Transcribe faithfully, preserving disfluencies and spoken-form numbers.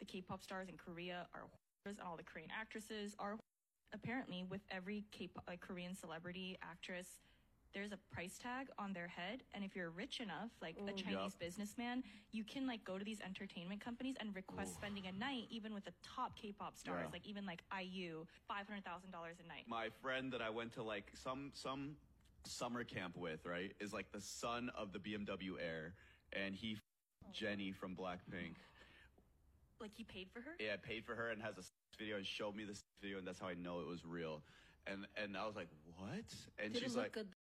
the K-pop stars in Korea are whores, and all the Korean actresses are whores. Apparently, with every K-pop, like Korean celebrity actress, there's a price tag on their head, and if you're rich enough, like a Chinese Yep. businessman, you can like go to these entertainment companies and request Ooh. spending a night, even with the top K-pop stars, Yeah. like even like I U, five hundred thousand dollars a night. My friend that I went to like some some summer camp with, right, is like the son of the B M W heir, and he f- Jenny from Blackpink. Like he paid for her? Yeah, paid for her and has a video and showed me this video, and that's how I know it was real. And and I was like, what? And Did she's it look like, good?